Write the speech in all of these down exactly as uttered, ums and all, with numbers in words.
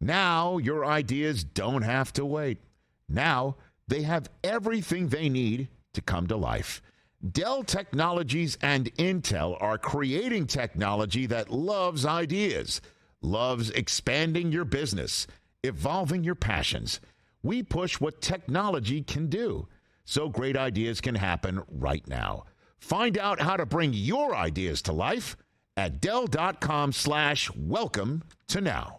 Now your ideas don't have to wait. Now they have everything they need to come to life. Dell Technologies and Intel are creating technology that loves ideas, loves expanding your business, evolving your passions. We push what technology can do, so great ideas can happen right now. Find out how to bring your ideas to life at Dell.com slash welcome to now.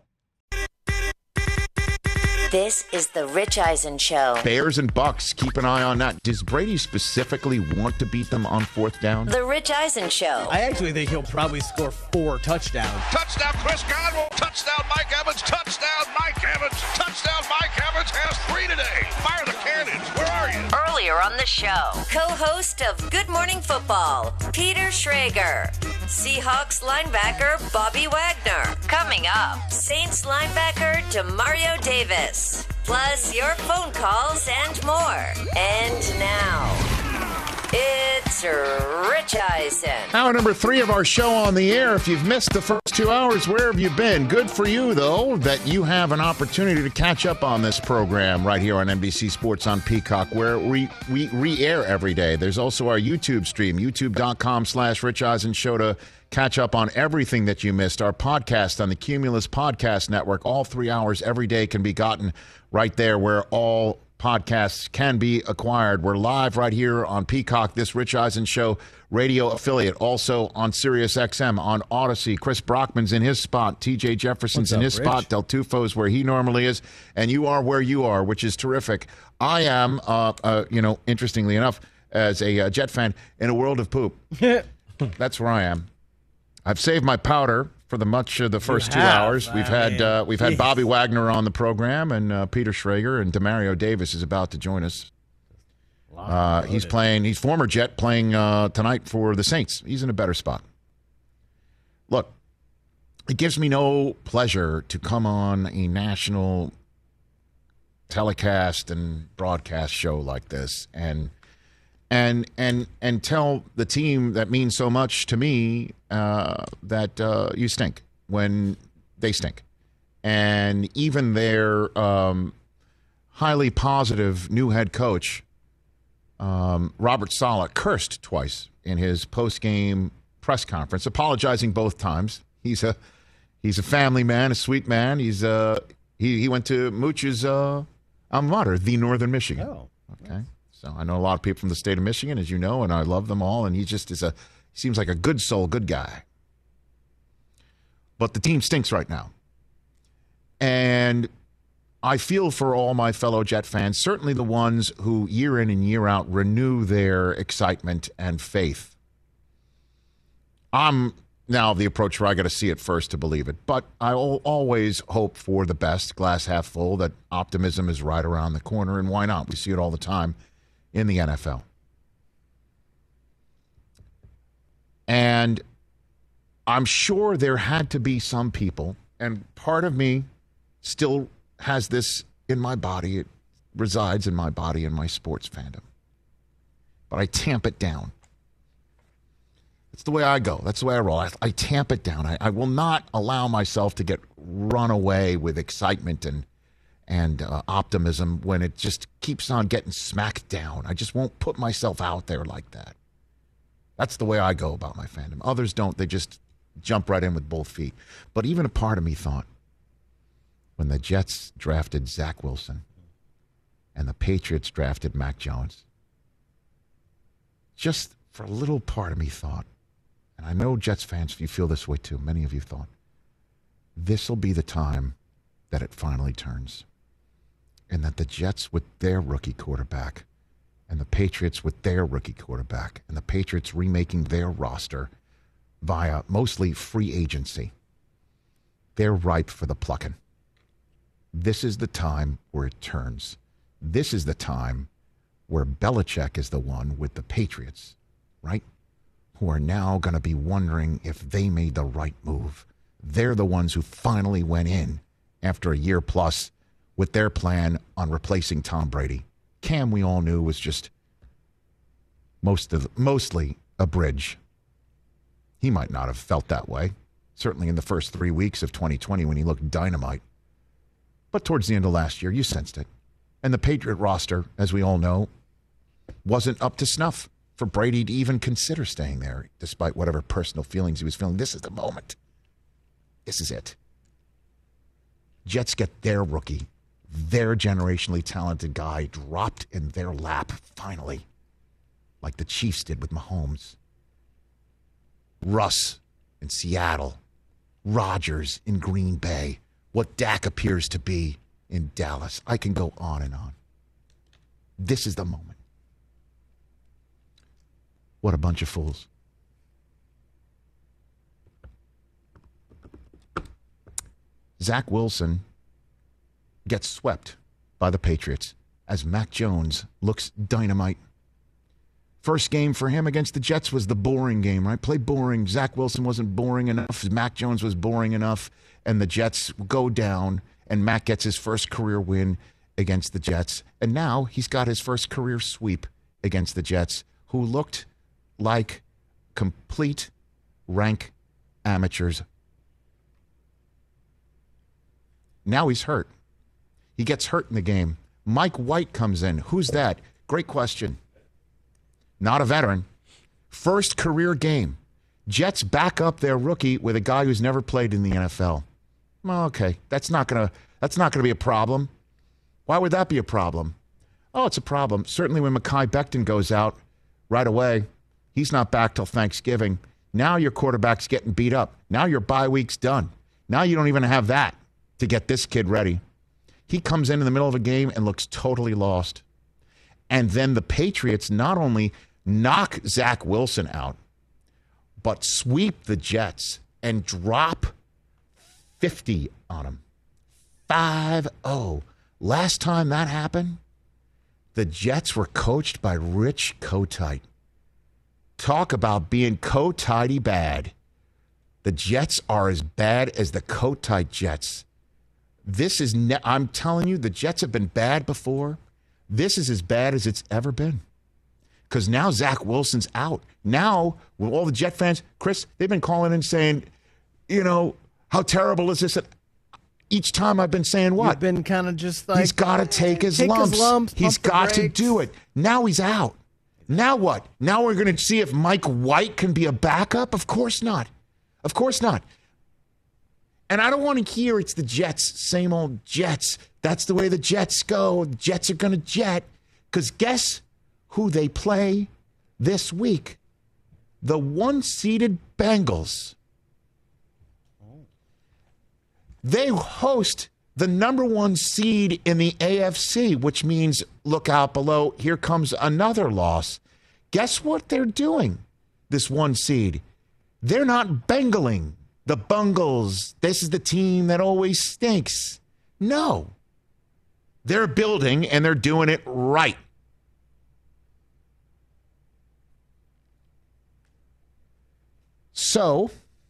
This is the Rich Eisen Show. Bears and Bucks, keep an eye on that. Does Brady specifically want to beat them on fourth down? The Rich Eisen Show. I actually think he'll probably score four touchdowns. Touchdown, Chris Godwin. Touchdown, Mike Evans. Touchdown, Mike Evans. Touchdown, Mike Evans has three today. Fire the cannons. Where are you? Earlier on the show, co-host of Good Morning Football, Peter Schrager. Seahawks linebacker Bobby Wagner. Coming up, Saints linebacker Demario Davis. Plus your phone calls and more. And now, it's Rich Eisen. Hour number three of our show on the air. If you've missed the first two hours, where have you been? Good for you, though, that you have an opportunity to catch up on this program right here on N B C Sports on Peacock, where we, we re-air every day. There's also our YouTube stream, youtube.com slash Rich Eisen Show to catch up on everything that you missed. Our podcast on the Cumulus Podcast Network, all three hours every day can be gotten right there where all podcasts can be acquired. We're live right here on Peacock, this Rich Eisen Show radio affiliate. Also on Sirius X M, on Odyssey. Chris Brockman's in his spot. T J Jefferson's What's in up, his Rich? spot. Del Tufo's where he normally is. And you are where you are, which is terrific. I am, uh, uh, you know, interestingly enough, as a uh, Jet fan, in a world of poop. That's where I am. I've saved my powder for the much of the first two have. hours. We've I had mean, uh, we've had geez. Bobby Wagner on the program, and uh, Peter Schrager, and Demario Davis is about to join us. Uh, he's playing. He's former Jet playing uh, tonight for the Saints. He's in a better spot. Look, it gives me no pleasure to come on a national telecast and broadcast show like this and and and and tell the team that means so much to me uh, that uh, you stink when they stink. And even their um, highly positive new head coach, um, Robert Saleh, cursed twice in his post-game press conference, apologizing both times. He's a he's a family man, a sweet man. He's uh he he went to Mooch's uh, alma mater, the Northern Michigan. Oh, okay. So I know a lot of people from the state of Michigan, as you know, and I love them all. And he just is a he seems like a good soul, good guy. But the team stinks right now. And I feel for all my fellow Jet fans, certainly the ones who year in and year out renew their excitement and faith. I'm now the approach where I got to see it first to believe it. But I always hope for the best, glass half full, that optimism is right around the corner. And why not? We see it all the time in the N F L. And I'm sure there had to be some people, and part of me still has this in my body. It resides in my body in my sports fandom. But I tamp it down. That's the way I go. That's the way I roll. I, I tamp it down. I, I will not allow myself to get run away with excitement and and uh, optimism when it just keeps on getting smacked down. I just won't put myself out there like that. That's the way I go about my fandom. Others don't. They just jump right in with both feet. But even a part of me thought, when the Jets drafted Zach Wilson and the Patriots drafted Mac Jones, just for a little part of me thought, and I know Jets fans, you feel this way too, many of you thought, this will be the time that it finally turns. And that the Jets with their rookie quarterback and the Patriots with their rookie quarterback and the Patriots remaking their roster via mostly free agency, they're ripe for the plucking. This is the time where it turns. This is the time where Belichick is the one with the Patriots, right? Who are now going to be wondering if they made the right move. They're the ones who finally went in after a year plus with their plan on replacing Tom Brady. Cam, we all knew, was just most of, mostly a bridge. He might not have felt that way. Certainly in the first three weeks of twenty twenty when he looked dynamite. But towards the end of last year, you sensed it. And the Patriot roster, as we all know, wasn't up to snuff for Brady to even consider staying there, despite whatever personal feelings he was feeling. This is the moment. This is it. Jets get their rookie, their generationally talented guy dropped in their lap, finally, like the Chiefs did with Mahomes. Russ in Seattle. Rodgers in Green Bay. What Dak appears to be in Dallas. I can go on and on. This is the moment. What a bunch of fools. Zach Wilson gets swept by the Patriots as Mac Jones looks dynamite. First game for him against the Jets was the boring game, right? Play boring. Zach Wilson wasn't boring enough. Mac Jones was boring enough. And the Jets go down, and Mac gets his first career win against the Jets. And now he's got his first career sweep against the Jets, who looked like complete rank amateurs. Now he's hurt. He gets hurt in the game. Mike White comes in. Who's that? Great question. Not a veteran. First career game. Jets back up their rookie with a guy who's never played in the N F L. Well, okay, that's not gonna that's not gonna be a problem. Why would that be a problem? Oh, it's a problem. Certainly when Mekhi Becton goes out right away, he's not back till Thanksgiving. Now your quarterback's getting beat up. Now your bye week's done. Now you don't even have that to get this kid ready. He comes in in the middle of a game and looks totally lost. And then the Patriots not only knock Zach Wilson out, but sweep the Jets and drop fifty on him. five oh. Last time that happened, the Jets were coached by Rich Kotite. Talk about being Kotite bad. The Jets are as bad as the Kotite Jets. This is, ne- I'm telling you, the Jets have been bad before. This is as bad as it's ever been. Because now Zach Wilson's out. Now, with all the Jet fans, Chris, they've been calling in saying, you know, how terrible is this? Each time I've been saying what? You've been kind of just like, he's got to take his take lumps. His lumps he's got to do it. Now he's out. Now what? Now we're going to see if Mike White can be a backup? Of course not. Of course not. And I don't want to hear it's the Jets, same old Jets. That's the way the Jets go. The Jets are going to jet. Because guess who they play this week? The one-seeded Bengals. They host the number one seed in the A F C, which means look out below. Here comes another loss. Guess what they're doing, this one seed? They're not Bengaling the Bungles. This is the team that always stinks. No. They're building, and they're doing it right. So,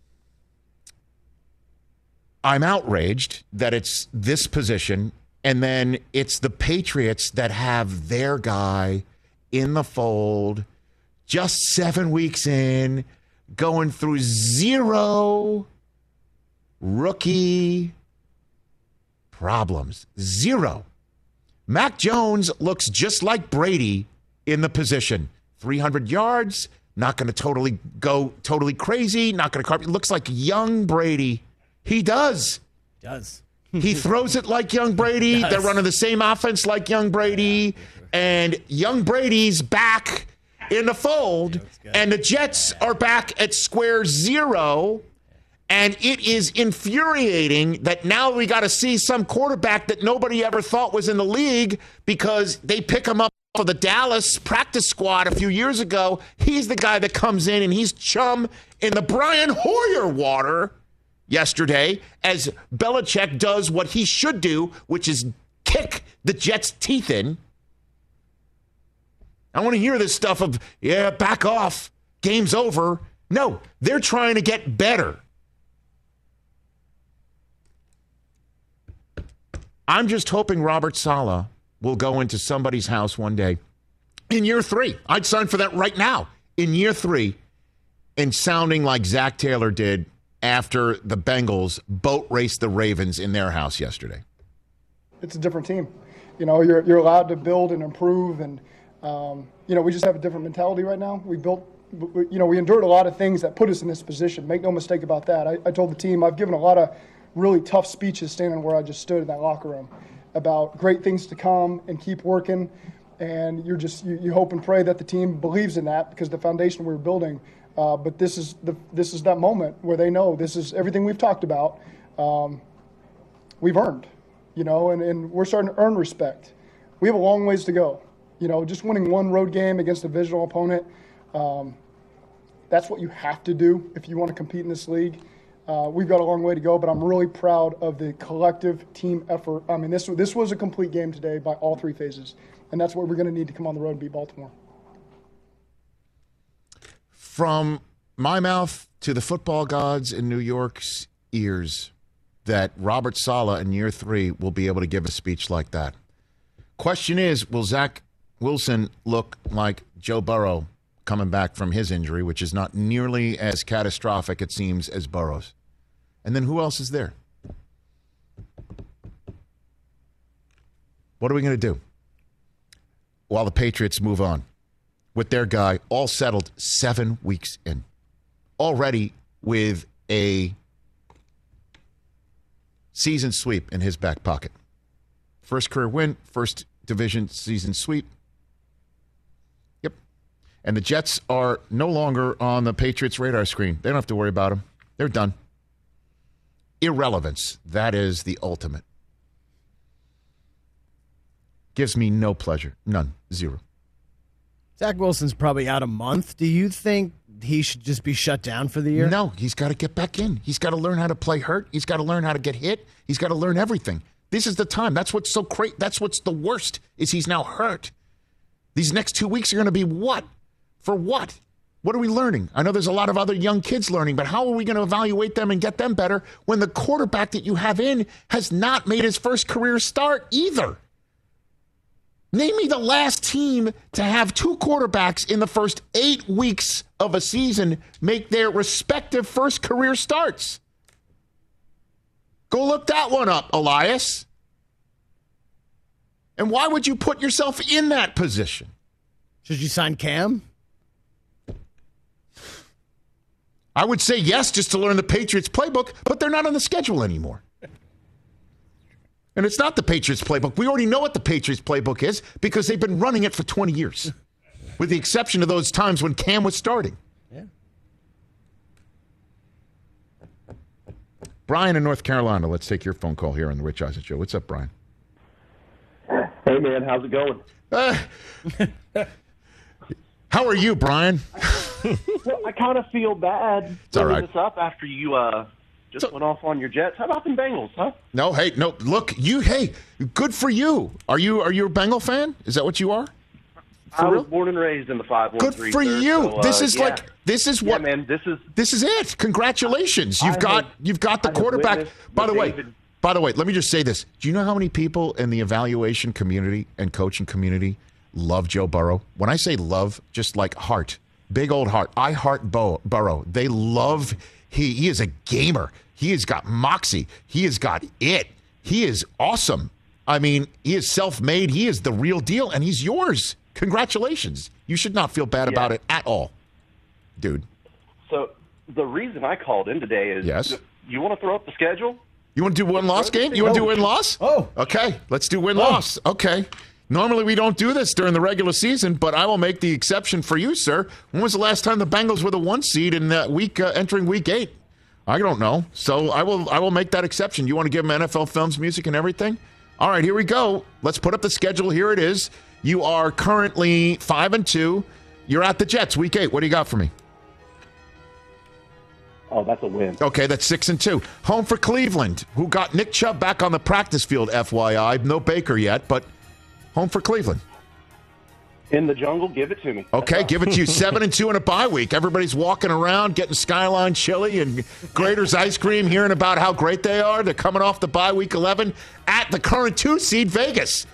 I'm outraged that it's this position, and then it's the Patriots that have their guy in the fold, just seven weeks in, going through zero rookie problems. Zero. Mac Jones looks just like Brady in the position. three hundred yards, not going to totally go totally crazy, not going to carve. It looks like young Brady. He does. He does. He throws it like young Brady. They're running the same offense like young Brady. And young Brady's back in the fold. And the Jets are back at square zero. And it is infuriating that now we got to see some quarterback that nobody ever thought was in the league because they pick him up for the Dallas practice squad a few years ago. He's the guy that comes in and he's chum in the Brian Hoyer water yesterday as Belichick does what he should do, which is kick the Jets' teeth in. I want to hear this stuff of, yeah, back off, game's over. No, they're trying to get better. I'm just hoping Robert Saleh will go into somebody's house one day in year three. I'd sign for that right now. In year three, and sounding like Zach Taylor did after the Bengals boat raced the Ravens in their house yesterday. it's a different team. You know, you're you're allowed to build and improve, and um, you know, we just have a different mentality right now. We built, you know, we endured a lot of things that put us in this position. Make no mistake about that. I, I told the team I've given a lot of really tough speeches standing where I just stood in that locker room about great things to come and keep working. And you're just you, you hope and pray that the team believes in that because the foundation we're building. Uh, but this is the this is that moment where they know this is everything we've talked about. Um, we've earned, you know, and, and we're starting to earn respect. We have a long ways to go. You know, just winning one road game against a divisional opponent, um, that's what you have to do if you want to compete in this league. Uh, we've got a long way to go, but I'm really proud of the collective team effort. I mean, this this was a complete game today by all three phases, and that's what we're going to need to come on the road and beat Baltimore. From my mouth to the football gods in New York's ears, that Robert Saleh in year three will be able to give a speech like that. Question is, will Zach Wilson look like Joe Burrow coming back from his injury, which is not nearly as catastrophic, it seems, as Burrow's? And then who else is there? What are we going to do while the Patriots move on with their guy all settled seven weeks in, already with a season sweep in his back pocket? First career win, first division season sweep. Yep. And the Jets are no longer on the Patriots' radar screen. They don't have to worry about them. They're done. Irrelevance. That is the ultimate. Gives me no pleasure. None. Zero. Zach Wilson's probably out a month. Do you think he should just be shut down for the year? No, he's got to get back in. He's got to learn how to play hurt. He's got to learn how to get hit. He's got to learn everything. This is the time. That's what's so great. That's what's the worst, is he's now hurt. These next two weeks are going to be what? For what? What are we learning? I know there's a lot of other young kids learning, but how are we going to evaluate them and get them better when the quarterback that you have in has not made his first career start either? Name me the last team to have two quarterbacks in the first eight weeks of a season make their respective first career starts. Go look that one up, Elias. And why would you put yourself in that position? Should you sign Cam? I would say yes, just to learn the Patriots playbook, but they're not on the schedule anymore. And it's not the Patriots playbook. We already know what the Patriots playbook is because they've been running it for twenty years, with the exception of those times when Cam was starting. Yeah. Brian in North Carolina, let's take your phone call here on the Rich Eisen Show. What's up, Brian? Hey, man, how's it going? Uh, how are you, Brian? Well, I kind of feel bad It's all bringing right. this up after you uh, just So- went off on your Jets. How about them Bengals, huh? No, hey, no, look, you, hey, good for you. Are you are you a Bengal fan? Is that what you are? For I real? was born and raised in the five one Good three. for sir, you. so, uh, this is yeah. like, this is Yeah, what, man, this is this is it. Congratulations. You've I got, have- you've got the I have quarterback. witnessed By the what way, David- by the way, let me just say this. Do you know how many people in the evaluation community and coaching community love Joe Burrow? When I say love, just like heart, big old heart. I heart Bo- Burrow. They love, he, he is a gamer. He has got moxie. He has got it. He is awesome. I mean, he is self-made. He is the real deal, and he's yours. Congratulations. You should not feel bad Yeah. about it at all, dude. So the reason I called in today is Yes. you want to throw up the schedule? You want to do win-loss game? You want to do win-loss? Oh. Okay, let's do win-loss. Okay. Normally we don't do this during the regular season, but I will make the exception for you, sir. When was the last time the Bengals were the one seed in that week uh, entering week eight? I don't know. So I will I will make that exception. You want to give them N F L Films music and everything? All right, here we go. Let's put up the schedule. Here it is. You are currently five and two. You're at the Jets, week eight. What do you got for me? Oh, that's a win. Okay, that's six and two. Home for Cleveland, who got Nick Chubb back on the practice field, F Y I. No Baker yet, but home for Cleveland. In the jungle, give it to me. Okay, give it to you. Seven and two in a bye week. Everybody's walking around, getting Skyline chili and Grater's ice cream, hearing about how great they are. They're coming off the bye week eleven at the current two seed Vegas.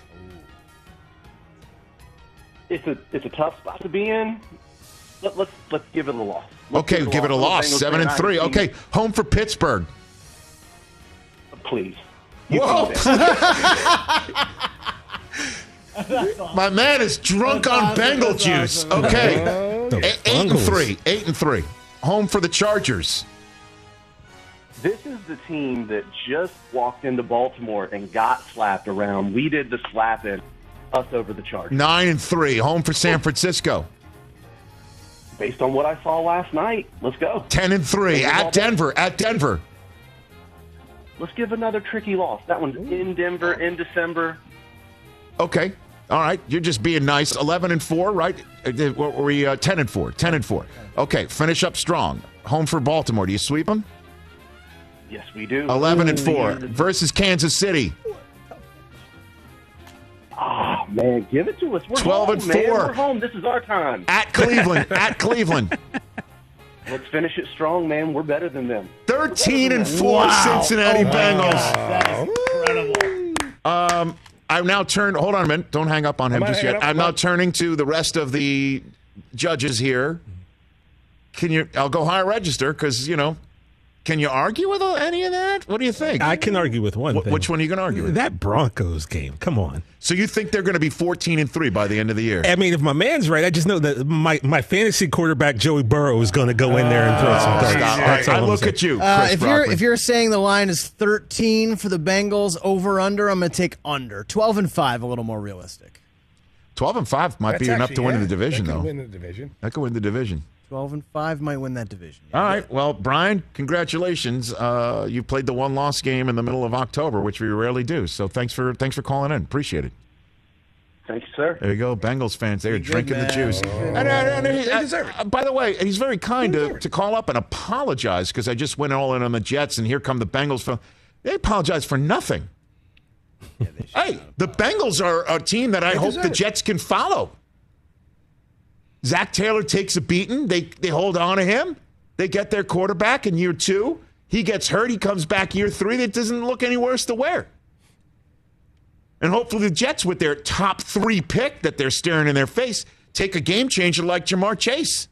It's a it's a tough spot to be in. Let, let's let's give it a loss. Let's Okay, give it a I'm loss. Bengals Seven fan. and I three. haven't seen Okay, home for Pittsburgh. it. Please. You Whoa! awesome. My man is drunk That's on awesome. Bengal That's juice. awesome. Okay, The A- eight and Bungles. three, eight and three. Home for the Chargers. This is the team that just walked into Baltimore and got slapped around. We did the slapping, us over the Chargers. Nine and three. Home for San Francisco. Based on what I saw last night, let's go. Ten and three. At Denver. At Denver. Let's give another tricky loss. That one's in Denver in December. Okay. All right. You're just being nice. Eleven and four, right? Uh, What were we? Uh, Ten and four. Ten and four. Okay. Finish up strong. Home for Baltimore. Do you sweep them? Yes, we do. Eleven and four versus Kansas City. Ah, man, give it to us. We're twelve home, and man. four. We're home. This is our time. At Cleveland. At Cleveland. Let's finish it strong, man. We're better than them. Thirteen and four. Cincinnati Bengals. That is incredible. Um, I'm now turned. Hold on a minute. Don't hang up on him Am I just hanging yet. up? I'm Am I- now turning to the rest of the judges here. Can you? I'll go higher register because you know. Can you argue with any of that? What do you think? I can argue with one Wh- thing. which one are you going to argue with? That Broncos game. Come on. So you think they're going to be fourteen and three by the end of the year? I mean, if my man's right, I just know that my, my fantasy quarterback Joey Burrow is going to go in there and throw some darts. Stop. All That's right, all I I'm look saying. at you, Chris Uh, if you're Brockman. if you're saying the line is thirteen for the Bengals over under, I'm going to take under. twelve and five, a little more realistic. twelve and five might That's be enough actually- to win yeah, the division, that could though. Win the division. That could win the division. twelve and five might win that division. All right. Well, Brian, congratulations. Uh, you played the one-loss game in the middle of October, which we rarely do. So thanks for thanks for calling in. Appreciate it. Thank you, sir. There you go, Bengals fans. They are good, drinking the man. juice. And, and, and, and he- They deserve it. uh, by the way, and he's very kind to, to call up and apologize because I just went all in on the Jets, and here come the Bengals. From, they apologize for nothing. Hey, the Bengals are a team that I hope deserve the it. Jets can follow. Zach Taylor takes a beating. They they hold on to him. They get their quarterback in year two. He gets hurt. He comes back year three. That doesn't look any worse to wear. And hopefully the Jets, with their top three pick that they're staring in their face, take a game changer like Jamar Chase.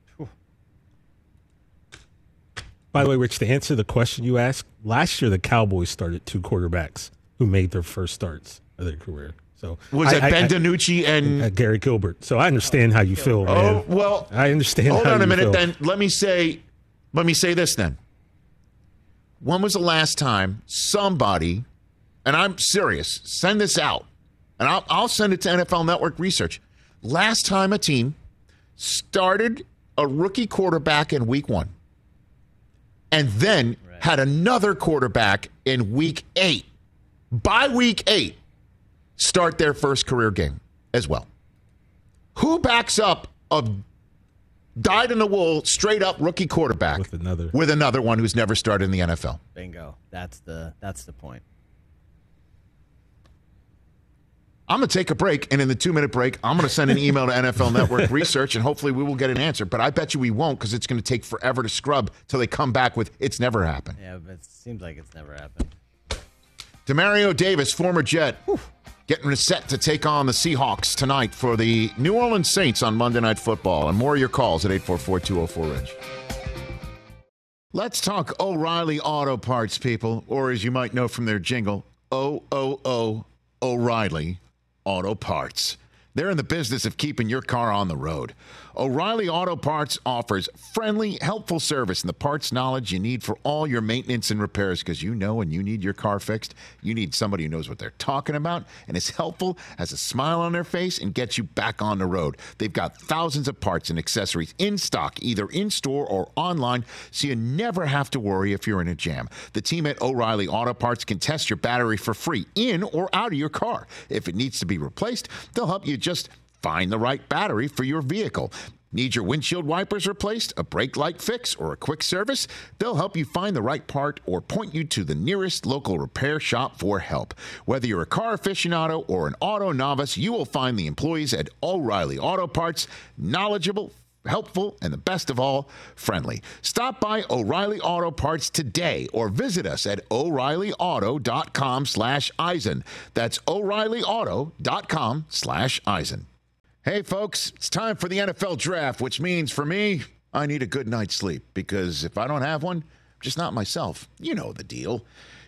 By the way, Rich, to answer the question you asked, last year the Cowboys started two quarterbacks who made their first starts of their career. So Was I- it I- Ben I- DiNucci and uh, Gary Gilbert. So I understand how you feel, man. Oh, well, I understand. hold how on a you minute feel. then. Let me say let me say this then. When was the last time somebody, and I'm serious, send this out, and I'll, I'll send it to N F L Network Research. Last time a team started a rookie quarterback in week one and then had another quarterback in week eight. By week eight, start their first career game as well. Who backs up a dyed-in-the-wool, straight-up rookie quarterback With another. with another one who's never started in the N F L? Bingo. That's the that's the point. I'm going to take a break, and in the two-minute break, I'm going to send an email to N F L Network Research, and hopefully we will get an answer. But I bet you we won't because it's going to take forever to scrub till they come back with it's never happened. Yeah, but it seems like it's never happened. Demario Davis, former Jet, getting set to take on the Seahawks tonight for the New Orleans Saints on Monday Night Football. And more of your calls at eight four four, two oh four, R E D G. Let's talk O'Reilly Auto Parts, people, or as you might know from their jingle, O O O O'Reilly Auto Parts. They're in the business of keeping your car on the road. O'Reilly Auto Parts offers friendly, helpful service and the parts knowledge you need for all your maintenance and repairs because you know when you need your car fixed, you need somebody who knows what they're talking about and is helpful, has a smile on their face, and gets you back on the road. They've got thousands of parts and accessories in stock, either in-store or online, so you never have to worry if you're in a jam. The team at O'Reilly Auto Parts can test your battery for free in or out of your car. If it needs to be replaced, they'll help you just find the right battery for your vehicle. Need your windshield wipers replaced, a brake light fix, or a quick service? They'll help you find the right part or point you to the nearest local repair shop for help. Whether you're a car aficionado or an auto novice, you will find the employees at O'Reilly Auto Parts knowledgeable, helpful, and the best of all, friendly. Stop by O'Reilly Auto Parts today or visit us at O'Reilly Auto dot com slash Eisen. That's O'Reilly Auto dot com slash Eisen. Hey, folks, it's time for the N F L Draft, which means for me, I need a good night's sleep because if I don't have one, I'm just not myself. You know the deal.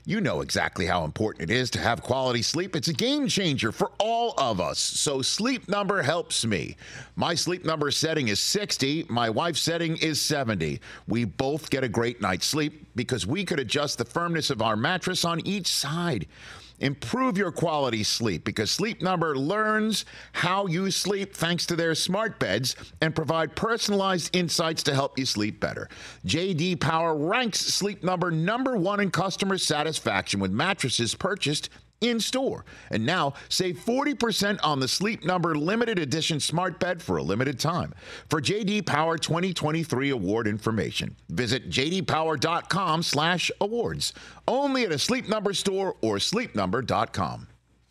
You know exactly how important it is to have quality sleep. It's a game changer for all of us. So Sleep Number helps me. My Sleep Number setting is sixty. My wife's setting is seventy. We both get a great night's sleep because we could adjust the firmness of our mattress on each side. Improve your quality sleep because Sleep Number learns how you sleep thanks to their smart beds and provide personalized insights to help you sleep better. J D Power ranks Sleep Number number one in customer satisfaction with mattresses purchased in store. And now save forty percent on the Sleep Number limited edition smart bed for a limited time. For J D Power twenty twenty-three award information, visit j d power dot com slash awards. Only at a Sleep Number store or sleep number dot com.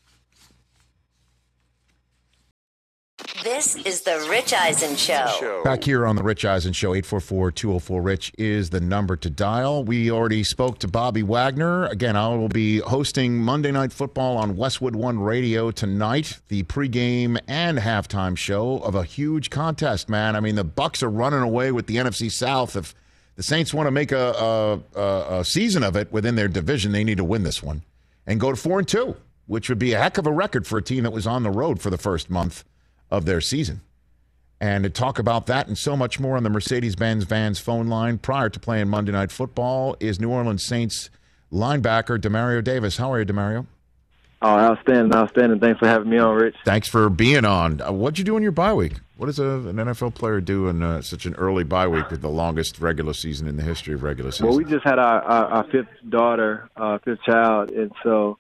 This is the Rich Eisen Show. Back here on the Rich Eisen Show, eight four four, two oh four, RICH is the number to dial. We already spoke to Bobby Wagner. Again, I will be hosting Monday Night Football on Westwood One Radio tonight, the pregame and halftime show of a huge contest, man. I mean, the Bucs are running away with the N F C South. If the Saints want to make a, a, a season of it within their division, they need to win this one and go to four and two, which would be a heck of a record for a team that was on the road for the first month of their season. And to talk about that and so much more on the Mercedes-Benz Vans phone line prior to playing Monday Night Football is New Orleans Saints linebacker Demario Davis. How are you, Demario? Oh, outstanding, outstanding. Thanks for having me on, Rich. Thanks for being on. Uh, what'd you do in your bye week? What does a, an N F L player do in uh, such an early bye week with the longest regular season in the history of regular season? Well, we just had our, our, our fifth daughter, uh, fifth child, and so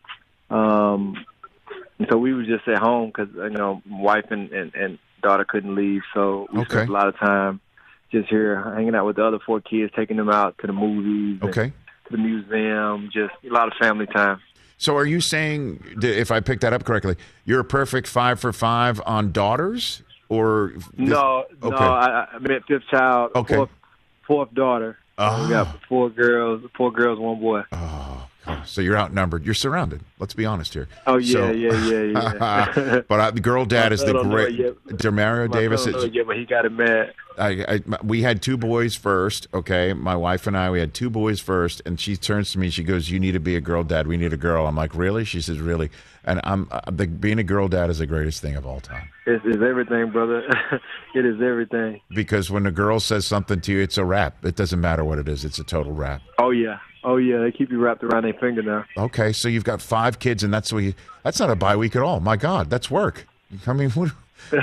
um, and so we were just at home because, you know, wife and, and, and daughter couldn't leave, so we okay. spent a lot of time just here hanging out with the other four kids, taking them out to the movies, okay, to the museum, just a lot of family time. So are you saying, if I picked that up correctly, you're a perfect five for five on daughters? Or this, No, okay. no, I, I mean, fifth child, okay. fourth, fourth daughter. Oh. We got four girls, four girls, one boy. Oh, God. So you're outnumbered. You're surrounded. Let's be honest here. Oh, yeah, so, yeah, yeah, yeah. But I, the girl dad is the great. Demario My Davis. Is, yeah, but he got it mad. I, I, we had two boys first, okay? My wife and I, we had two boys first, and she turns to me, she goes, you need to be a girl dad. We need a girl. I'm like, really? She says, really? And I'm uh, the, being a girl dad is the greatest thing of all time. It's, it's everything, brother. It is everything. Because when a girl says something to you, it's a wrap. It doesn't matter what it is. It's a total wrap. Oh, yeah. Oh, yeah. They keep you wrapped around their finger now. Okay, so you've got five kids, and that's what you, that's not a bye week at all. My God, that's work. I mean, what?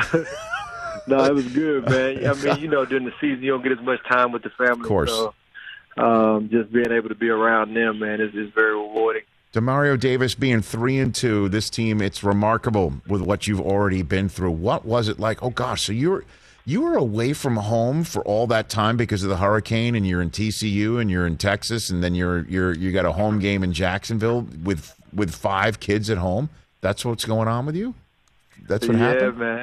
No, it was good, man. I mean, you know, during the season, you don't get as much time with the family. Of course. So um, just being able to be around them, man, is, is very rewarding. Demario Davis being three and two, this team, it's remarkable with what you've already been through. What was it like? Oh, gosh, so you were, you were away from home for all that time because of the hurricane, and you're in T C U, and you're in Texas, and then you're you're you got a home game in Jacksonville with with five kids at home. That's what's going on with you? That's what yeah, happened? man.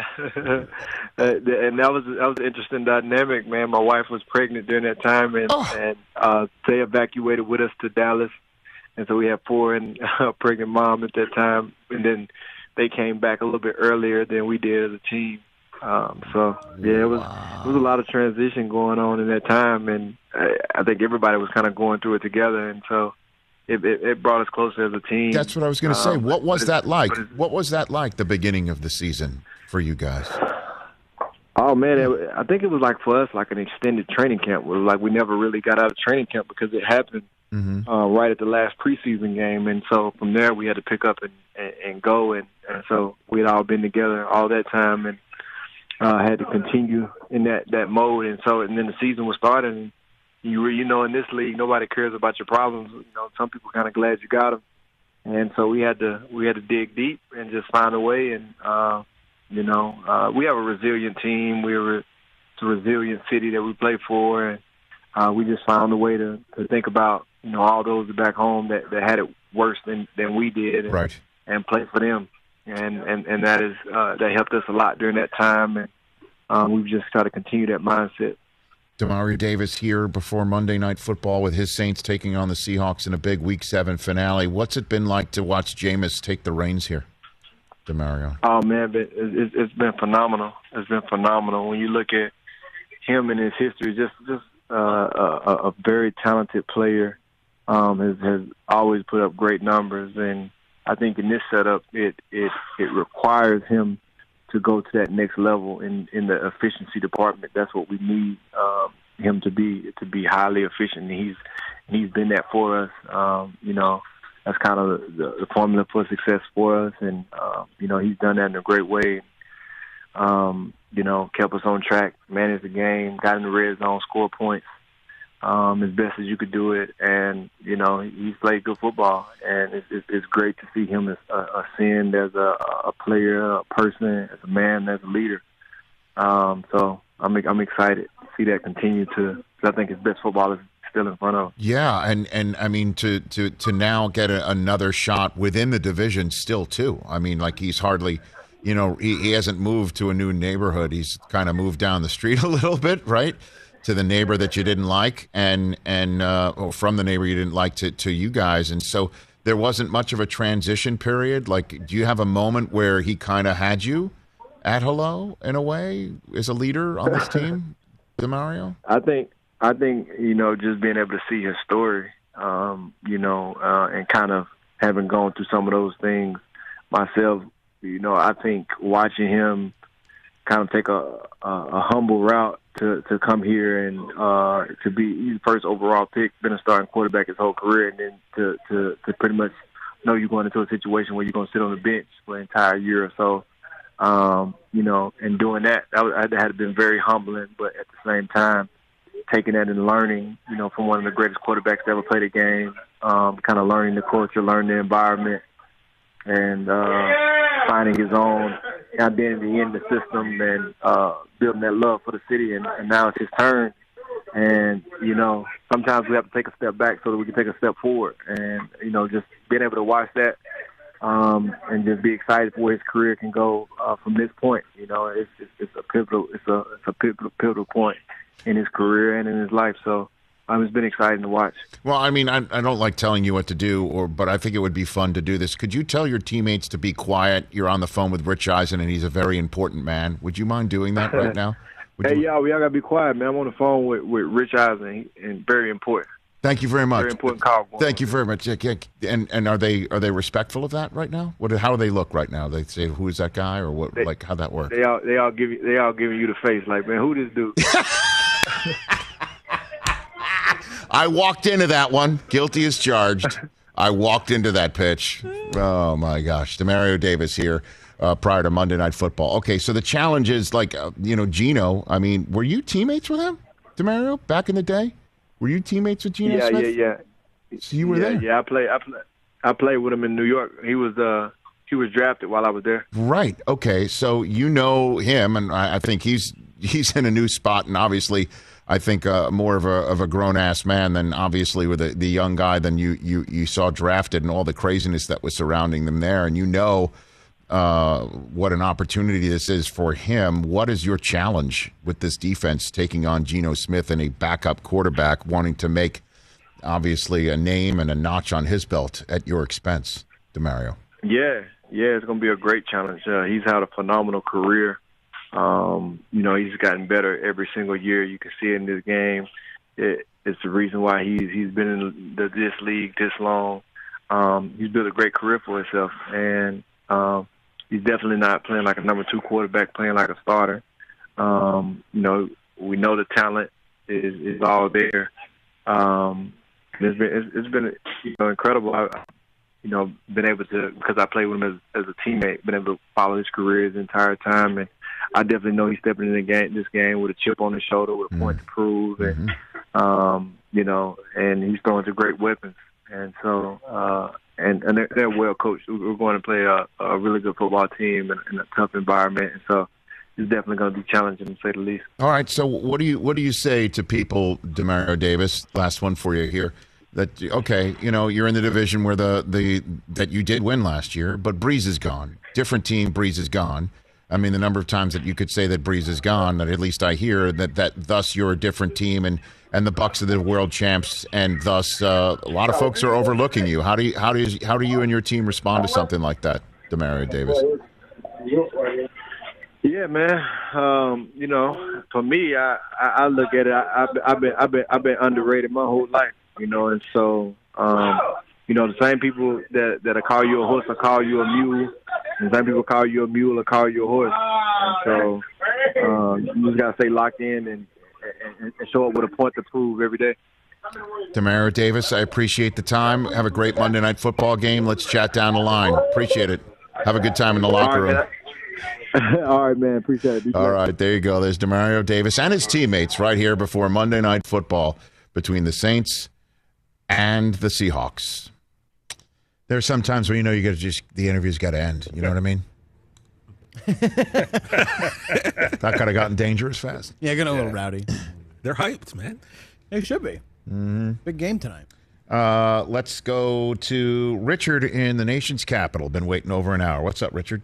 And that was that was an interesting dynamic, man. My wife was pregnant during that time, and, oh. and uh, they evacuated with us to Dallas. And so we had four and a pregnant mom at that time. And then they came back a little bit earlier than we did as a team. Um, so, yeah, it was wow. it was a lot of transition going on in that time. And I, I think everybody was kind of going through it together. And so it, it, it brought us closer as a team. That's what I was going to say. Um, what was that like? What was that like, the beginning of the season for you guys? Oh, man, it, I think it was like for us like an extended training camp. It was like we never really got out of training camp because it happened. Mm-hmm. Uh, right at the last preseason game, and so from there we had to pick up and, and, and go, and, and so we had all been together all that time, and uh, had to continue in that, that mode, and so and then the season was starting. And you were, you know, in this league, nobody cares about your problems. You know, some people kind of glad you got them, and so we had to we had to dig deep and just find a way. And uh, you know, uh, we have a resilient team. We're it's a resilient city that we play for, and uh, we just found a way to, to think about. You know, all those back home that, that had it worse than, than we did, and, right. and play for them, and and, and that is uh, that helped us a lot during that time, and um, we've just got to continue that mindset. Demario Davis here before Monday Night Football with his Saints taking on the Seahawks in a big Week Seven finale. What's it been like to watch Jameis take the reins here, Demario? Oh man, it's, it's been phenomenal. It's been phenomenal when you look at him and his history. Just just uh, a, a very talented player. um, has, has always put up great numbers. And I think in this setup, it it, it requires him to go to that next level in, in the efficiency department. That's what we need um, him to be, to be highly efficient. And he's he's been that for us. Um, you know, that's kind of the, the formula for success for us. And, uh, you know, he's done that in a great way. Um, you know, kept us on track, managed the game, got in the red zone, scored points um, as best as you could do it. And, you know, he's played good football. And it's, it's, it's great to see him as uh, ascend as a, a player, a person, as a man, as a leader. Um, so I'm I'm excited to see that continue to, because I think his best football is still in front of him. Yeah, and, and I mean, to, to, to now get a, another shot within the division still, too. I mean, like he's hardly – you know, he, he hasn't moved to a new neighborhood. He's kind of moved down the street a little bit, right, to the neighbor that you didn't like, and and uh, or from the neighbor you didn't like to, to you guys. And so there wasn't much of a transition period. Like, do you have a moment where he kind of had you at hello in a way as a leader on this team, DeMario? I think I think you know, just being able to see his story, um, you know, uh, and kind of having gone through some of those things myself. You know, I think watching him kind of take a, a, a humble route to, to come here and uh, to be he's the first overall pick, been a starting quarterback his whole career, and then to, to, to pretty much know you're going into a situation where you're going to sit on the bench for an entire year or so. Um, you know, and doing that, that, was, that had been very humbling, but at the same time, taking that and learning, you know, from one of the greatest quarterbacks to ever play the game, um, kind of learning the culture, learning the environment, and uh, finding his own identity in the system and uh, building that love for the city. And, and now it's his turn. And, you know, sometimes we have to take a step back so that we can take a step forward. And, you know, just being able to watch that um, and just be excited for where his career can go uh, from this point. You know, it's, it's, it's a pivotal, it's a, it's a pivotal, pivotal point in his career and in his life. So, Um, it's been exciting to watch. Well, I mean, I, I don't like telling you what to do, or but I think it would be fun to do this. Could you tell your teammates to be quiet? You're on the phone with Rich Eisen, and he's a very important man. Would you mind doing that right now? Would hey, you... y'all, we all got to be quiet, man. I'm on the phone with, with Rich Eisen, and very important. Thank you very much. Very important call. Thank you very much. And and are they are they respectful of that right now? What how do they look right now? They say, who is that guy, or what? They, like how that works? They all they all give you, they all giving you the face, like, man, who this dude? I walked into that one, guilty as charged. I walked into that pitch. Oh, my gosh. DeMario Davis here uh, prior to Monday Night Football. Okay, so the challenge is, like, uh, you know, Geno. I mean, were you teammates with him, DeMario, back in the day? Were you teammates with Geno yeah, Smith? Yeah, yeah, yeah. So you were yeah, there? Yeah, I played, I, play, I played with him in New York. He was uh, he was drafted while I was there. Right. Okay, so you know him, and I, I think he's he's in a new spot, and obviously – I think uh, more of a of a grown ass man than obviously with the, the young guy than you, you you saw drafted and all the craziness that was surrounding them there. And you know uh, what an opportunity this is for him. What is your challenge with this defense taking on Geno Smith and a backup quarterback wanting to make obviously a name and a notch on his belt at your expense, DeMario? Yeah, yeah, it's going to be a great challenge. Uh, he's had a phenomenal career. Um, you know, he's gotten better every single year. You can see it in this game. It, it's the reason why he's he's been in the, this league this long. Um, he's built a great career for himself, and um, he's definitely not playing like a number two quarterback, playing like a starter. Um, you know, we know the talent is, is all there. Um, it's been it's, it's been you know, incredible. I, you know, been able to, because I played with him as, as a teammate, been able to follow his career his entire time, and I definitely know he's stepping in the game, this game with a chip on his shoulder, with a mm-hmm. point to prove, and mm-hmm. um, you know, and he's throwing some great weapons, and so uh, and and they're, they're well coached. We're going to play a, a really good football team in, in a tough environment, and so it's definitely going to be challenging, to say the least. All right, so what do you what do you say to people, DeMario Davis? Last one for you here. That okay, you know, you're in the division where the the that you did win last year, but Breeze is gone. Different team, Breeze is gone. I mean, the number of times that you could say that Breeze is gone, that at least I hear that, that thus you're a different team, and, and the Bucs are the world champs, and thus uh, a lot of folks are overlooking you. How do you how do you, how do you and your team respond to something like that, DeMario Davis? Yeah, man. Um, you know, for me, I, I, I look at it. I, I've been I've been I've been I've been underrated my whole life, you know, and so Um, you know, the same people that that call you a horse will call you a mule. And some people call you a mule or call you a horse. And so um, you just got to stay locked in and, and, and show up with a point to prove every day. Demario Davis, I appreciate the time. Have a great Monday Night Football game. Let's chat down the line. Appreciate it. Have a good time in the locker room. All right, man. Appreciate it. All right, there you go. There's Demario Davis and his teammates right here before Monday Night Football between the Saints and the Seahawks. There's some times where you know you got to just the interview's got to end. You know what I mean? That could have gotten dangerous fast. Yeah, getting a little rowdy. They're hyped, man. They should be. Mm-hmm. Big game tonight. Uh, let's go to Richard in the nation's capital. Been waiting over an hour. What's up, Richard?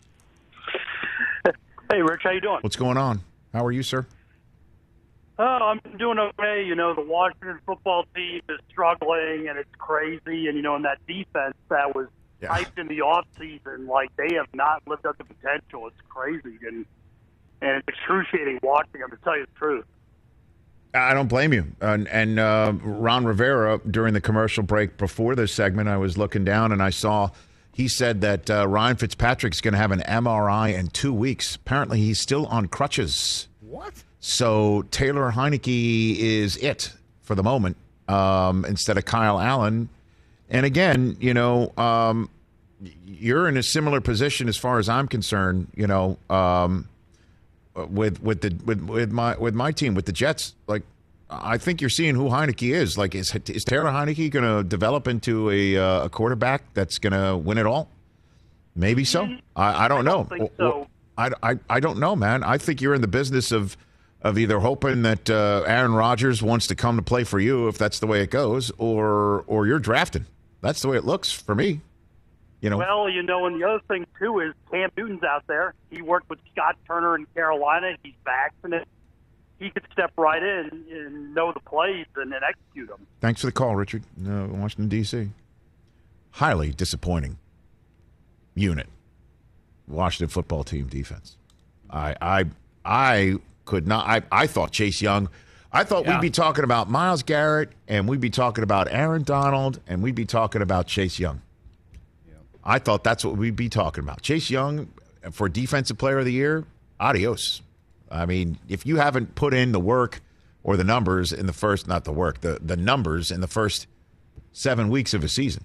Hey, Rich, how you doing? What's going on? How are you, sir? Oh, I'm doing okay. You know, the Washington football team is struggling, and it's crazy. And, you know, in that defense that was yeah. hyped in the offseason, like, they have not lived up to potential. It's crazy. And, and it's excruciating watching them, to tell you the truth. I don't blame you. And, and uh, Ron Rivera, during the commercial break before this segment, I was looking down and I saw he said that uh, Ryan Fitzpatrick's going to have an M R I in two weeks. Apparently, he's still on crutches. What? So Taylor Heineke is it for the moment um, instead of Kyle Allen. And again, you know, um, you're in a similar position as far as I'm concerned. You know, um, with with the with with my with my team with the Jets. Like, I think you're seeing who Heineke is. Like, is is Taylor Heineke going to develop into a uh, a quarterback that's going to win it all? Maybe so. I, I don't I know. Don't think so. I, I I don't know, man. I think you're in the business of. Of either hoping that uh, Aaron Rodgers wants to come to play for you, if that's the way it goes, or or you're drafting. That's the way it looks for me. You know. Well, you know, and the other thing too is Cam Newton's out there. He worked with Scott Turner in Carolina. He's vaccinated. He could step right in and know the plays and then execute them. Thanks for the call, Richard. Uh, Washington D C Highly disappointing unit. Washington football team defense. I I I. Could not. I, I thought Chase Young. I thought yeah. we'd be talking about Myles Garrett, and we'd be talking about Aaron Donald, and we'd be talking about Chase Young. Yeah. I thought that's what we'd be talking about. Chase Young for Defensive Player of the Year. Adios. I mean, if you haven't put in the work or the numbers in the first, not the work, the the numbers in the first seven weeks of a season.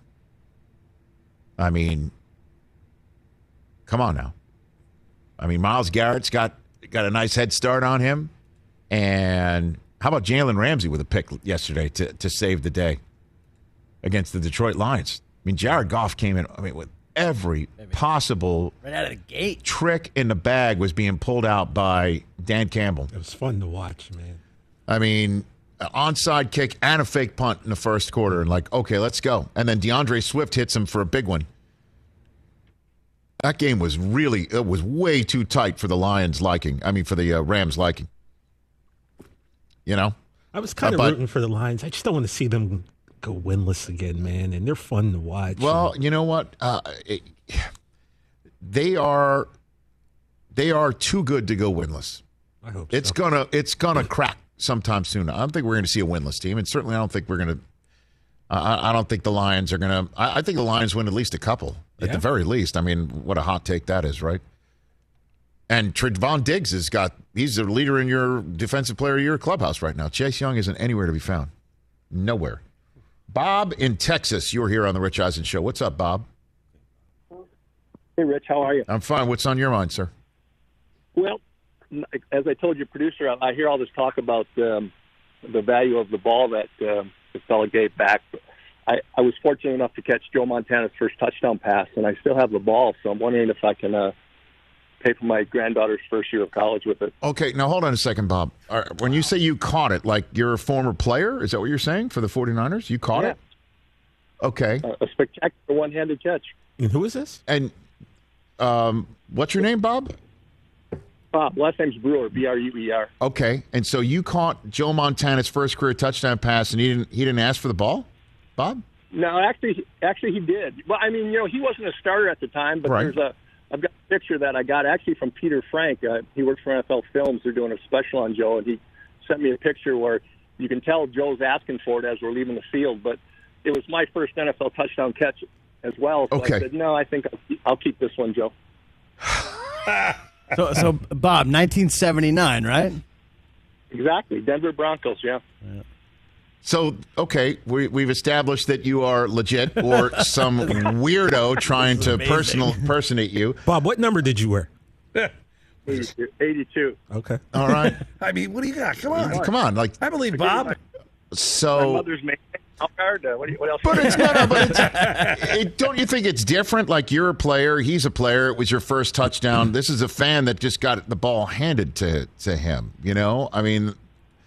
I mean, come on now. I mean, Myles Garrett's got. Got a nice head start on him. And how about Jalen Ramsey with a pick yesterday to, to save the day against the Detroit Lions? I mean, Jared Goff came in I mean, with every possible right out of the gate. Trick in the bag was being pulled out by Dan Campbell. It was fun to watch, man. I mean, an onside kick and a fake punt in the first quarter. And like, okay, let's go. And then DeAndre Swift hits him for a big one. That game was really, it was way too tight for the Lions' liking. I mean, for the uh, Rams' liking. You know? I was kind uh, of but, rooting for the Lions. I just don't want to see them go winless again, man. And they're fun to watch. Well, you know what? Uh, it, they are they are too good to go winless. I hope it's so. gonna it's gonna crack sometime soon. I don't think we're going to see a winless team, and certainly I don't think we're going to. I, I don't think the Lions are going to. I think the Lions win at least a couple, at yeah. the very least. I mean, what a hot take that is, right? And Trevon Diggs has got. He's the leader in your defensive player of your clubhouse right now. Chase Young isn't anywhere to be found. Nowhere. Bob in Texas, you're here on the Rich Eisen Show. What's up, Bob? Hey, Rich, how are you? I'm fine. What's on your mind, sir? Well, as I told your producer, I hear all this talk about um, the value of the ball that um, the fella gave back. I, I was fortunate enough to catch Joe Montana's first touchdown pass, and I still have the ball, so I'm wondering if I can uh, pay for my granddaughter's first year of college with it. Okay, now hold on a second, Bob. When you say you caught it, like you're a former player, is that what you're saying for the 49ers? You caught yeah. it? Okay. Uh, a spectacular one-handed catch. And who is this? And um, what's your name, Bob? Bob. Last name's Brewer, B R U E R. Okay, and so you caught Joe Montana's first career touchdown pass, and he didn't he didn't ask for the ball, Bob? No, actually, actually he did. Well, I mean, you know, he wasn't a starter at the time, but right. there's a I've got a picture that I got actually from Peter Frank. Uh, he works for N F L Films. They're doing a special on Joe, and he sent me a picture where you can tell Joe's asking for it as we're leaving the field. But it was my first N F L touchdown catch as well. So Okay. I said, no, I think I'll, I'll keep this one, Joe. So, so Bob, nineteen seventy-nine, right? Exactly. Denver Broncos, yeah. yeah. So, okay, we, we've established that you are legit or some weirdo trying to amazing. personal impersonate you. Bob, what number did you wear? eighty-two. eighty-two. Okay. All right. I mean, what do you got? Come on. Come on. Like, I believe Bob. My so. mother's main card. Uh, what, do you, what else? But it's no, no, but it's, it, don't you think it's different? Like, you're a player, he's a player. It was your first touchdown. This is a fan that just got the ball handed to to him. You know, I mean, No,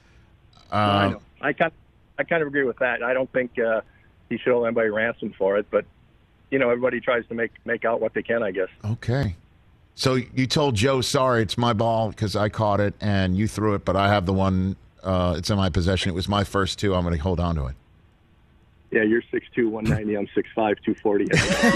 I, uh, know. I kind, I kind of agree with that. I don't think uh, he should owe anybody ransom for it, but you know, everybody tries to make make out what they can, I guess. okay. So you told Joe, sorry, it's my ball because I caught it and you threw it, but I have the one. Uh, it's in my possession. It was my first two. I'm going to hold on to it. Yeah, you're six two, one ninety. I'm six five, two forty.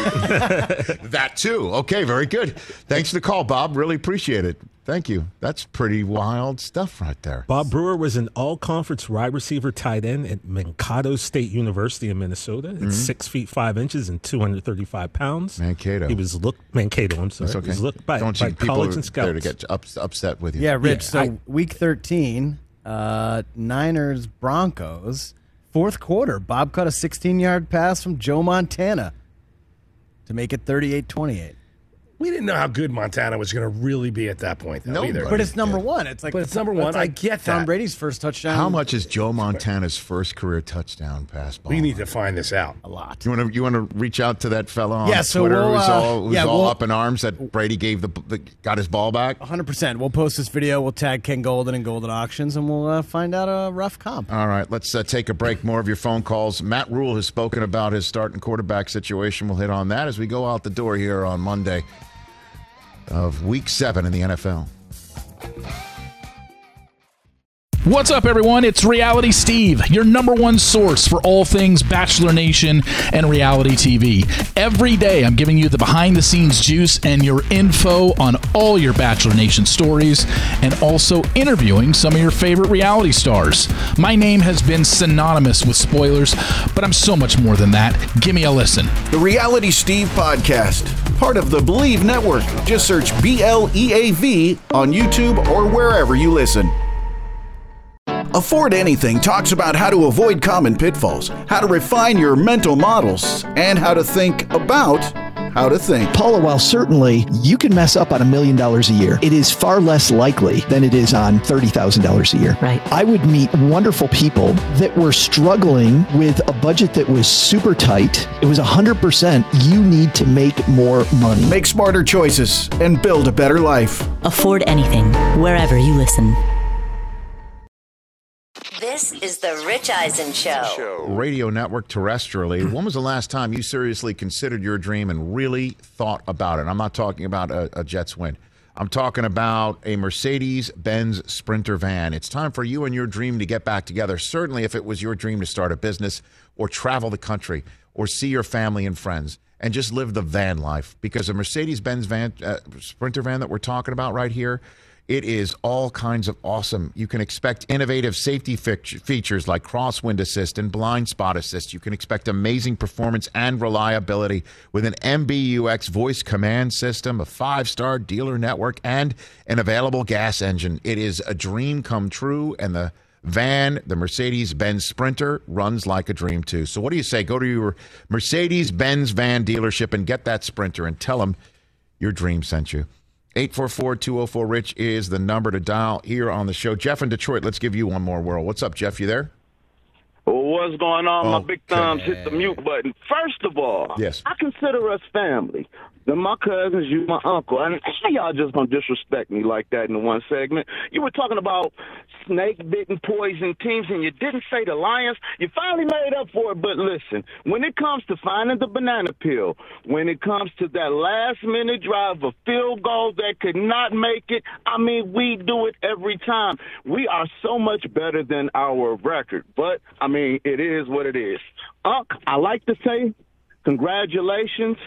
That too. Okay, very good. Thanks for the call, Bob. Really appreciate it. Thank you. That's pretty wild stuff right there. Bob Brewer was an all-conference wide receiver tight end at Mankato State University in Minnesota. It's Mm-hmm. six feet five inches and two hundred thirty-five pounds. Mankato. He was looked Mankato. I'm sorry. That's okay. He was looked by, Don't by you people college are and scouts. there to get up, upset with you? Yeah, Rich. Yeah, so I- week thirteen, uh, Niners Broncos, fourth quarter. Bob caught a sixteen-yard pass from Joe Montana to make it thirty-eight twenty-eight. We didn't know how good Montana was going to really be at that point, though, No, either. But it's number one. It's like But it's number one. that's like I get Tom that. Brady's first touchdown. How much is Joe Montana's first career touchdown pass? Ball? we need to find this out. A lot. You want to you want to reach out to that fella on Yeah, so Twitter we'll, who's uh, all who's yeah, all we'll- up in arms that Brady gave the, the got his ball back. one hundred percent. We'll post this video. We'll tag Ken Golden and Golden Auctions, and we'll uh, find out a rough comp. All right, let's uh, take a break. More of your phone calls. Matt Rule has spoken about his starting quarterback situation. We'll hit on that as we go out the door here on Monday of Week Seven in the N F L. What's up, everyone? It's Reality Steve, your number one source for all things Bachelor Nation and reality T V. Every day, I'm giving you the behind-the-scenes juice and your info on all your Bachelor Nation stories, and also interviewing some of your favorite reality stars. My name has been synonymous with spoilers, but I'm so much more than that. Give me a listen. The Reality Steve Podcast, part of the Believe Network. Just search B L E A V on YouTube or wherever you listen. Afford Anything talks about how to avoid common pitfalls, how to refine your mental models, and how to think about how to think. Paula, while certainly you can mess up on a million dollars a year, it is far less likely than it is on thirty thousand dollars a year. Right. I would meet wonderful people that were struggling with a budget that was super tight. It was one hundred percent you need to make more money. Make smarter choices and build a better life. Afford Anything, wherever you listen. This is the Rich Eisen Show. Radio network terrestrially. When was the last time you seriously considered your dream and really thought about it? I'm not talking about a, a Jets win. I'm talking about a Mercedes-Benz Sprinter van. It's time for you and your dream to get back together. Certainly if it was your dream to start a business or travel the country or see your family and friends and just live the van life. Because a Mercedes-Benz van, uh, Sprinter van that we're talking about right here, it is all kinds of awesome. You can expect innovative safety fe- features like crosswind assist and blind spot assist. You can expect amazing performance and reliability with an M B U X voice command system, a five-star dealer network, and an available gas engine. It is a dream come true, and the van, the Mercedes-Benz Sprinter, runs like a dream too. So what do you say? Go to your Mercedes-Benz van dealership and get that Sprinter and tell them your dream sent you. eight four four, two oh four, RICH is the number to dial here on the show. Jeff in Detroit, let's give you one more whirl. What's up, Jeff? You there? What's going on? Okay. My big thumbs hit the mute button. First of all, yes, I consider us family. They're my cousins, you my uncle. And how y'all just gonna disrespect me like that in one segment? You were talking about snake-bitten poison teams, and you didn't say the Lions. You finally made up for it. But listen, when it comes to finding the banana peel, when it comes to that last-minute drive, a field goal that could not make it, I mean, we do it every time. We are so much better than our record. But, I mean, it is what it is. Unc, I like to say congratulations.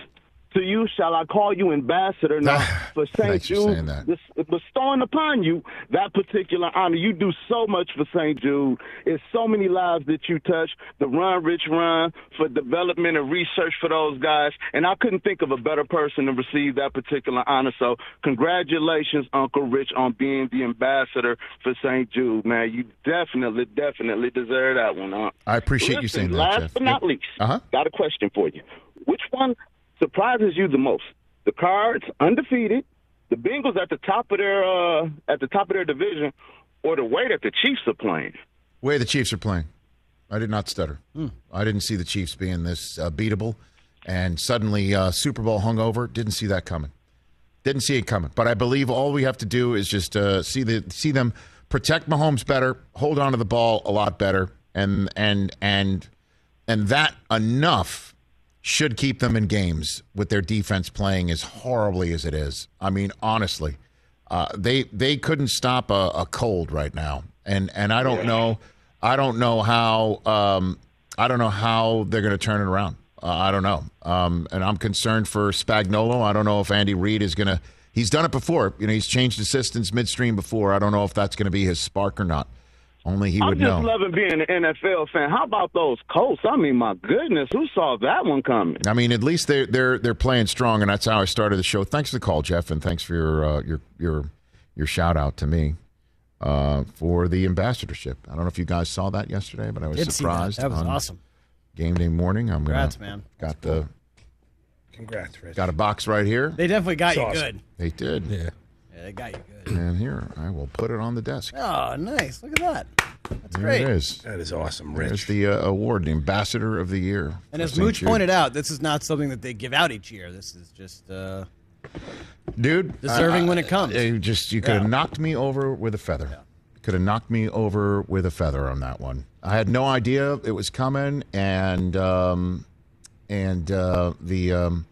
to you, shall I call you ambassador now for Saint Jude, this, bestowing upon you that particular honor. You do so much for Saint Jude. It's so many lives that you touch. The Run Rich Run for development and research for those guys, and I couldn't think of a better person to receive that particular honor. So congratulations, Uncle Rich, on being the ambassador for Saint Jude, man. You definitely, definitely deserve that one. Huh? I appreciate Listen, you saying that, last Jeff. but not Yep. least, Uh-huh. got a question for you. Which one surprises you the most? The Cards undefeated, the Bengals at the top of their uh, at the top of their division, or the way that the Chiefs are playing? Way the Chiefs are playing. I did not stutter. Hmm. I didn't see the Chiefs being this uh, beatable, and suddenly uh, Super Bowl hungover. Didn't see that coming. Didn't see it coming. But I believe all we have to do is just uh, see the see them protect Mahomes better, hold on to the ball a lot better, and and and and that enough should keep them in games with their defense playing as horribly as it is. I mean, honestly, uh, they they couldn't stop a, a cold right now, and and I don't know, I don't know how um, I don't know how they're going to turn it around. Uh, I don't know, um, and I'm concerned for Spagnuolo. I don't know if Andy Reid is going to. He's done it before. You know, he's changed assistants midstream before. I don't know if that's going to be his spark or not. Only he I'm would just know. loving being an N F L fan. How about those Colts? I mean, my goodness, who saw that one coming? I mean, at least they're they're they're playing strong, and that's how I started the show. Thanks for the call, Jeff, and thanks for your uh, your your your shout out to me uh, for the ambassadorship. I don't know if you guys saw that yesterday, but I was Did see that. surprised. That was on awesome. Game day morning. I'm Congrats, gonna man. got the Congrats, Rich. got a box right here. They definitely got It's you awesome. good. They did. Yeah. Yeah, they got you good. And here I will put it on the desk. Oh, nice. Look at that. That's There great. it is. That is awesome, There's Rich. the uh, award, the Ambassador of the Year. And for as Saint Mooch Jude. pointed out, this is not something that they give out each year. This is just uh, dude, deserving I- when it comes. I- you just you could have Yeah. knocked me over with a feather. Could have knocked me over with a feather on that one. I had no idea it was coming, and um, and uh, the um,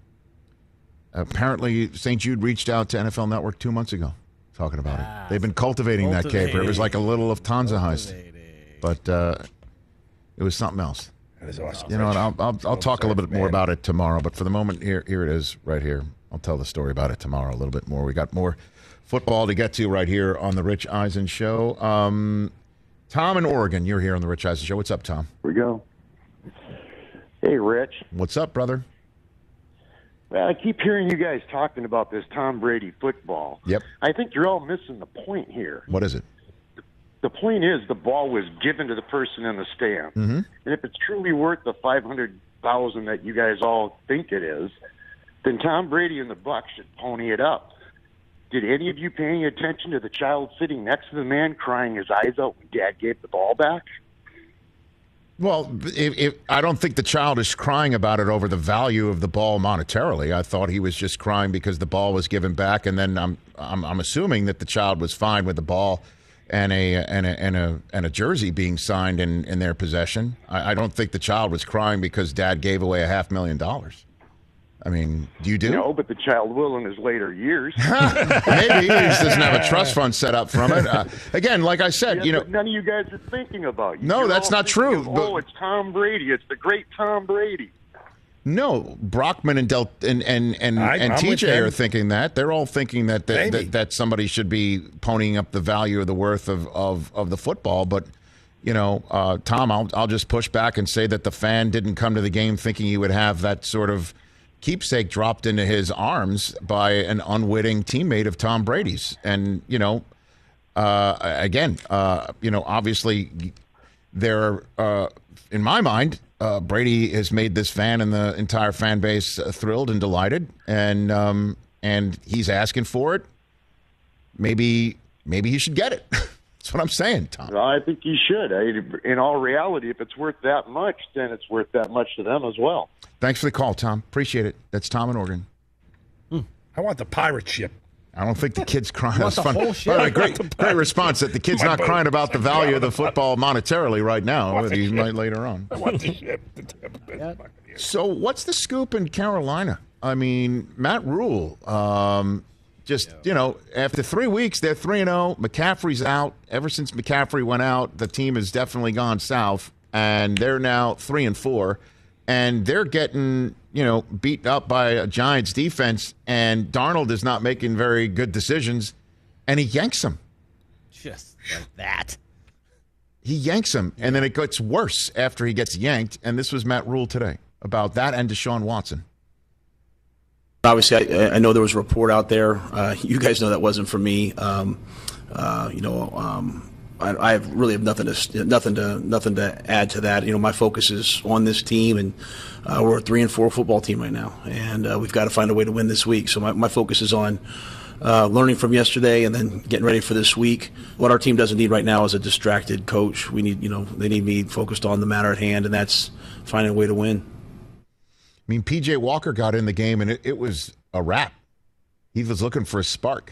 apparently Saint Jude reached out to N F L Network two months ago, talking about Ah, it. They've been cultivating, that caper. It was like a little of Tanza Heist, but uh, it was something else. That is awesome. You know, and I'll I'll, I'll talk a little bit more man. about it tomorrow. But for the moment, here here it is, right here. I'll tell the story about it tomorrow a little bit more. We got more football to get to right here on the Rich Eisen Show. Um, Tom in Oregon, you're here on the Rich Eisen Show. What's up, Tom? Here we go. Hey, Rich. What's up, brother? Well, I keep hearing you guys talking about this Tom Brady football. Yep. I think you're all missing the point here. What is it? The point is the ball was given to the person in the stand. Mm-hmm. And if it's truly worth the five hundred thousand dollars that you guys all think it is, then Tom Brady and the Bucs should pony it up. Did any of you pay any attention to the child sitting next to the man crying his eyes out when Dad gave the ball back? Well, if, if, I don't think the child is crying about it over the value of the ball monetarily. I thought he was just crying because the ball was given back, and then I'm I'm, I'm assuming that the child was fine with the ball and a and a and a, and a jersey being signed in, in their possession. I, I don't think the child was crying because Dad gave away a half million dollars. I mean, do you do? No, but the child will in his later years. Maybe he just doesn't have a trust fund set up from it. Uh, again, like I said, Yeah, you know, but none of you guys are thinking about. No, You're that's all not thinking true, of, but- oh, it's Tom Brady. It's the great Tom Brady. no, Brockman and Del and and and, I- and I'm T with J them. are thinking that. They're all thinking that that, Maybe. that that somebody should be ponying up the value of the worth of of, of the football, but. You know, uh, Tom, I'll I'll just push back and say that the fan didn't come to the game thinking he would have that sort of keepsake dropped into his arms by an unwitting teammate of Tom Brady's. And, you know, uh, again, uh, you know, obviously there, uh, in my mind, uh, Brady has made this fan and the entire fan base uh, thrilled and delighted. And, um, and he's asking for it. Maybe, maybe he should get it. That's what I'm saying, Tom. Well, I think you should. I, in all reality, if it's worth that much, then it's worth that much to them as well. Thanks for the call, Tom. Appreciate it. That's Tom in Oregon. I want the pirate ship. I don't think the kid's crying. You want That's the fun. whole ship? By the way, I great, want the great response that the kid's My not boat. crying about the value of the I football monetarily right now. want But the he ship. might later on. I want the ship. The Tampa Bay Buccaneers. So what's the scoop in Carolina? I mean, Matt Rule, um, just, you know, after three weeks, they're three and oh. McCaffrey's out. Ever since McCaffrey went out, the team has definitely gone south, and they're now three and four. And they're getting you know, beat up by a Giants defense, and Darnold is not making very good decisions, and he yanks him. Just like that. He yanks him, and then it gets worse after he gets yanked, and this was Matt Rule today about that and Deshaun Watson. Obviously, I, I know there was a report out there. Uh, you guys know that wasn't for me. Um, uh, you know, um, I, I really have nothing to nothing to nothing to add to that. You know, my focus is on this team, and uh, we're a three and four football team right now, and uh, we've got to find a way to win this week. So my, my focus is on uh, learning from yesterday and then getting ready for this week. What our team doesn't need right now is a distracted coach. We need, you know, they need me focused on the matter at hand, and that's finding a way to win. I mean, P J Walker got in the game, and it, it was a wrap. He was looking for a spark.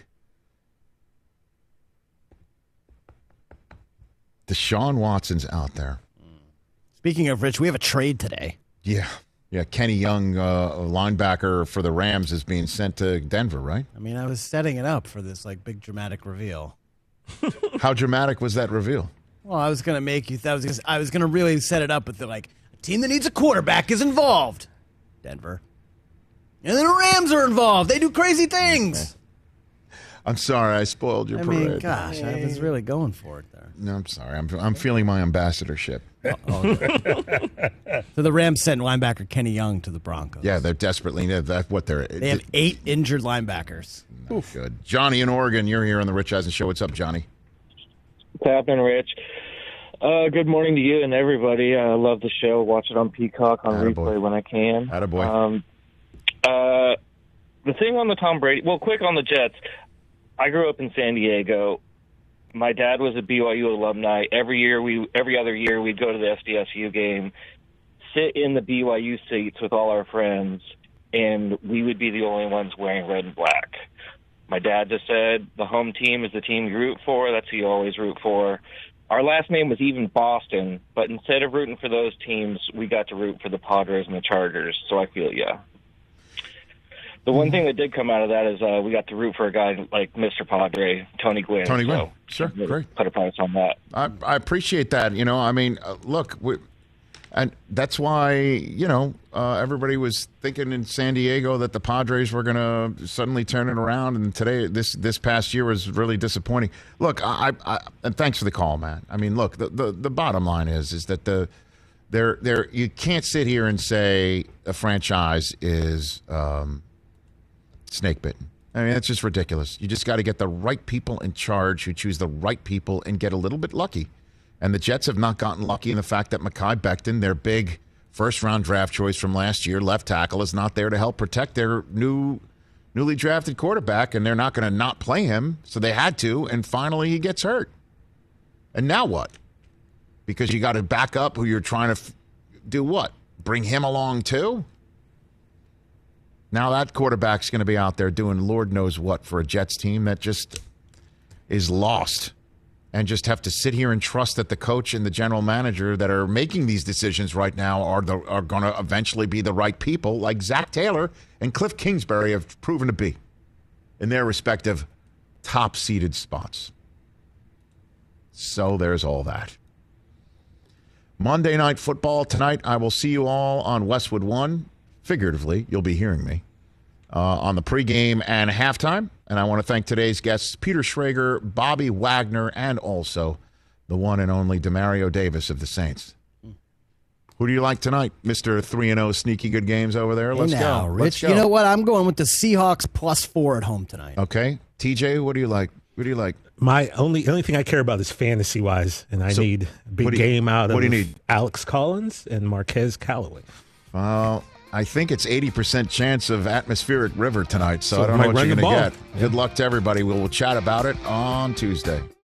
Deshaun Watson's out there. Speaking of Rich, we have a trade today. Yeah. Yeah, Kenny Young, uh, linebacker for the Rams, is being sent to Denver, right? I mean, I was setting it up for this like big dramatic reveal. How dramatic was that reveal? Well, I was going to make you, I was gonna, I was going to really set it up with the, like, a team that needs a quarterback is involved. Denver. And then the Rams are involved. They do crazy things. I'm sorry, I spoiled your I parade. mean, gosh, I was really going for it there. No, I'm sorry. I'm I'm feeling my ambassadorship. Oh, okay. So the Rams sent linebacker Kenny Young to the Broncos. Yeah, they're desperately need that. What they're They have eight injured linebackers. Good. Johnny in Oregon, you're here on the Rich Eisen Show. What's up, Johnny? What's happening, Rich? Uh, good morning to you and everybody. I love the show. Watch it on Peacock on Attaboy. replay when I can. Attaboy. Um, uh, the thing on the Tom Brady, well, quick on the Jets. I grew up in San Diego. My dad was a B Y U alumni. Every year, we every other year, we'd go to the S D S U game, sit in the B Y U seats with all our friends, and we would be the only ones wearing red and black. My dad just said the home team is the team you root for. That's who you always root for. Our last name was even Boston, but instead of rooting for those teams, we got to root for the Padres and the Chargers, so I feel yeah. The one thing that did come out of that is uh, we got to root for a guy like Mister Padre, Tony Gwynn. Tony Gwynn, so sure, really great. Put a price on that. I, I appreciate that. You know, I mean, uh, look, we, and that's why, you know, uh, everybody was thinking in San Diego that the Padres were going to suddenly turn it around. And today, this this past year was really disappointing. Look, I, I and thanks for the call, man. I mean, look, the, the, the bottom line is is that the there there you can't sit here and say a franchise is um, snake bitten. I mean, that's just ridiculous. You just got to get the right people in charge who choose the right people and get a little bit lucky. And the Jets have not gotten lucky in the fact that Mekhi Becton, their big first-round draft choice from last year, left tackle, is not there to help protect their new, newly drafted quarterback, and they're not going to not play him, so they had to, and finally he gets hurt. And now what? Because you got to back up who you're trying to f- do what? Bring him along too? Now that quarterback's going to be out there doing Lord knows what for a Jets team that just is lost. And just have to sit here and trust that the coach and the general manager that are making these decisions right now are the, are going to eventually be the right people, like Zach Taylor and Cliff Kingsbury have proven to be in their respective top-seeded spots. So there's all that. Monday Night Football tonight. I will see you all on Westwood One. Figuratively, you'll be hearing me uh, on the pregame and halftime. And I want to thank today's guests, Peter Schrager, Bobby Wagner, and also the one and only Demario Davis of the Saints. Who do you like tonight, Mister three and oh sneaky good games over there? Let's hey now, go. Rich, Let's go. you know what? I'm going with the Seahawks plus four at home tonight. Okay. T J, what do you like? What do you like? My only only thing I care about is fantasy wise, and I So, need a big what do you- game out what of do you need? Alex Collins and Marquez Callaway. Well, I think it's eighty percent chance of atmospheric river tonight, so, So I don't might know what run you're the going to ball. get. Good luck to everybody. We'll chat about it on Tuesday.